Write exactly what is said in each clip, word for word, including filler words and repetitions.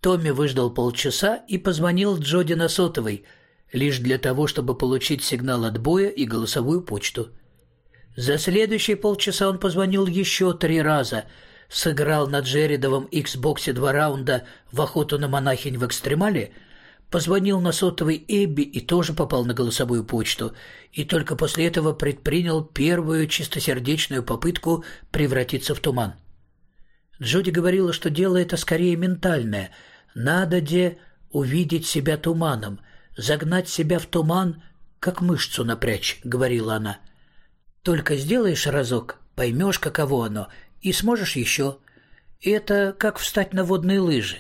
Томми выждал полчаса и позвонил Джоди на сотовый, лишь для того, чтобы получить сигнал отбоя и голосовую почту. За следующие полчаса он позвонил еще три раза, сыграл на Джеридовом иксбоксе два раунда в охоту на монахинь в экстремале, позвонил на сотовый Эбби и тоже попал на голосовую почту, и только после этого предпринял первую чистосердечную попытку превратиться в туман. Джоди говорила, что дело это скорее ментальное. Надо де увидеть себя туманом, загнать себя в туман, как мышцу напрячь, говорила она. Только сделаешь разок, поймешь, каково оно, и сможешь еще. Это как встать на водные лыжи.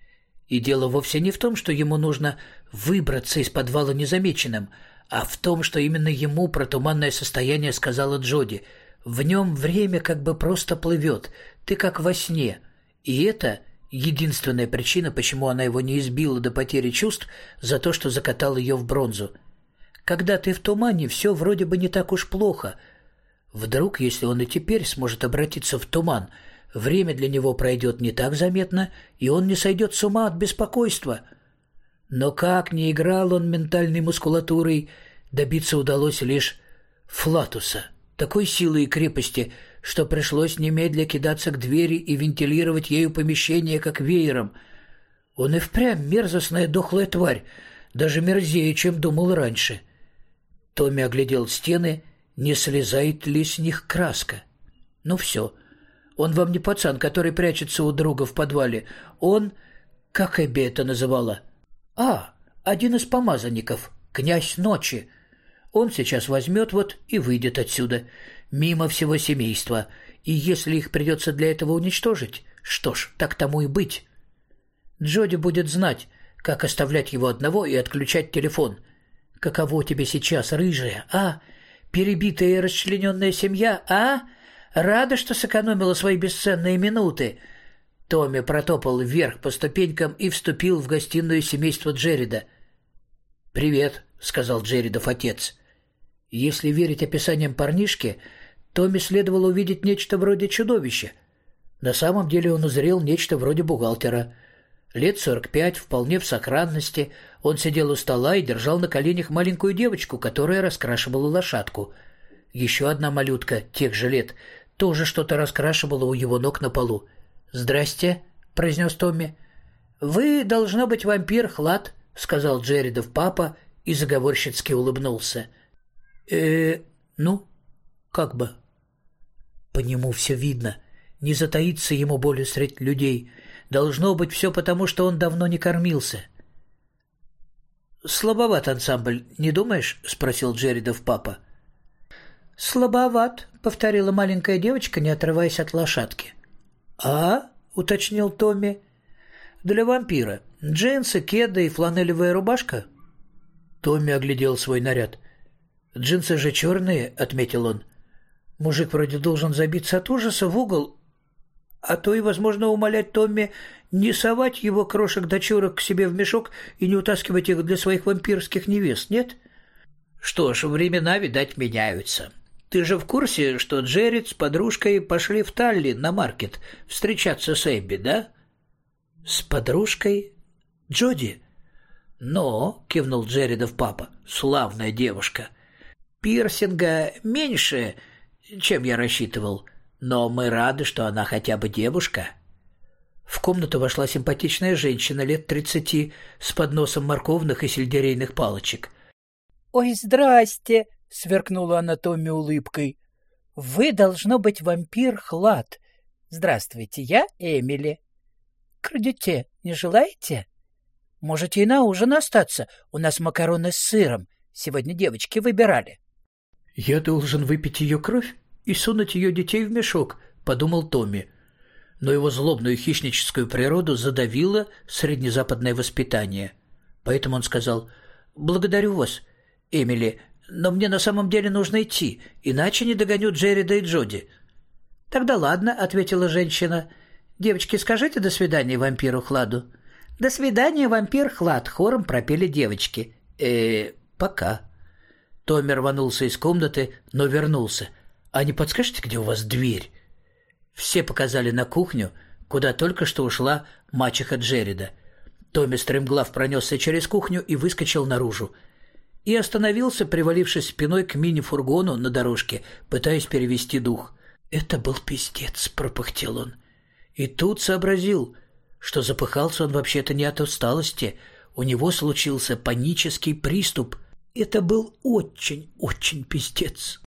И дело вовсе не в том, что ему нужно выбраться из подвала незамеченным, а в том, что именно ему про туманное состояние сказала Джоди. В нем время как бы просто плывет, ты как во сне. И это единственная причина, почему она его не избила до потери чувств за то, что закатал ее в бронзу. Когда ты в тумане, все вроде бы не так уж плохо. Вдруг, если он и теперь сможет обратиться в туман, время для него пройдет не так заметно, и он не сойдет с ума от беспокойства. Но как ни играл он ментальной мускулатурой, добиться удалось лишь флатуса, такой силы и крепости, что пришлось немедля кидаться к двери и вентилировать ею помещение, как веером. Он и впрямь мерзостная дохлая тварь, даже мерзее, чем думал раньше. Томми оглядел стены, не слезает ли с них краска. Ну все, он вам не пацан, который прячется у друга в подвале. Он, как Эбби это называла? А, один из помазанников, князь ночи. Он сейчас возьмет вот и выйдет отсюда, мимо всего семейства. И если их придется для этого уничтожить, что ж, так тому и быть. Джоди будет знать, как оставлять его одного и отключать телефон. Каково тебе сейчас, рыжая, а? Перебитая и расчлененная семья, а? Рада, что сэкономила свои бесценные минуты. Томми протопал вверх по ступенькам и вступил в гостиную семейства Джерида. «Привет», — сказал Джеридов отец. Если верить описаниям парнишки, Томми следовало увидеть нечто вроде чудовища. На самом деле он узрел нечто вроде бухгалтера. Лет сорок пять, вполне в сохранности, он сидел у стола и держал на коленях маленькую девочку, которая раскрашивала лошадку. Еще одна малютка тех же лет тоже что-то раскрашивала у его ног на полу. «Здрасте», — произнес Томми. «Вы, должно быть, вампир Хлад», — сказал Джеридов папа и заговорщицки улыбнулся. э ну, как бы». По нему все видно. Не затаится ему болью среди людей. Должно быть все потому, что он давно не кормился. «Слабоват ансамбль, не думаешь?» — спросил Джеридов папа. «Слабоват», — повторила маленькая девочка, не отрываясь от лошадки. «А?» — уточнил Томми. «Для вампира. Джинсы, кеды и фланелевая рубашка?» Томми оглядел свой наряд. «Джинсы же черные», — отметил он. «Мужик вроде должен забиться от ужаса в угол, а то и, возможно, умолять Томми не совать его крошек-дочурок к себе в мешок и не утаскивать их для своих вампирских невест, нет?» «Что ж, времена, видать, меняются. Ты же в курсе, что Джеред с подружкой пошли в Таллин на маркет встречаться с Эбби, да?» «С подружкой? Джоди?» «Но», — кивнул Джеридов папа, — «славная девушка. Пирсинга меньше, чем я рассчитывал, но мы рады, что она хотя бы девушка». В комнату вошла симпатичная женщина лет тридцати с подносом морковных и сельдерейных палочек. «Ой, здрасте!» — сверкнула она Томми улыбкой. «Вы, должно быть, вампир Хлад. Здравствуйте, я Эмили. Крадете не желаете? Можете и на ужин остаться. У нас макароны с сыром. Сегодня девочки выбирали». «Я должен выпить ее кровь и сунуть ее детей в мешок», — подумал Томми. Но его злобную хищническую природу задавило среднезападное воспитание. Поэтому он сказал: «Благодарю вас, Эмили, но мне на самом деле нужно идти, иначе не догоню Джерида и Джоди». «Тогда ладно», — ответила женщина. «Девочки, скажите до свидания вампиру Хладу». «До свидания, вампир Хлад», — хором пропели девочки. э пока». Томми рванулся из комнаты, но вернулся. «А не подскажете, где у вас дверь?» Все показали на кухню, куда только что ушла мачеха Джерида. Томми стремглав пронесся через кухню и выскочил наружу. И остановился, привалившись спиной к мини-фургону на дорожке, пытаясь перевести дух. «Это был пиздец», — пропыхтел он. И тут сообразил, что запыхался он вообще-то не от усталости. У него случился панический приступ. Это был очень-очень пиздец.